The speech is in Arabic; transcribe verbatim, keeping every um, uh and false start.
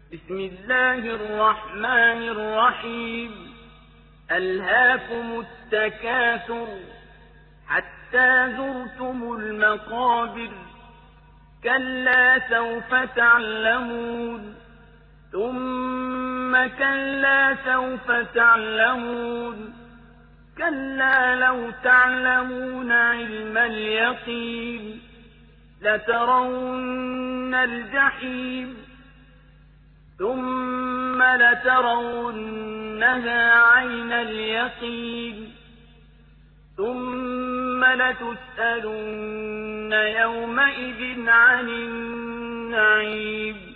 بسم الله الرحمن الرحيم ألهاكم التكاثر حتى زرتم المقابر كلا سوف تعلمون ثم كلا سوف تعلمون كلا لو تعلمون علم اليقين لترون الجحيم ثم لترونها عين اليقين ثم لتسألن يومئذ عن النعيم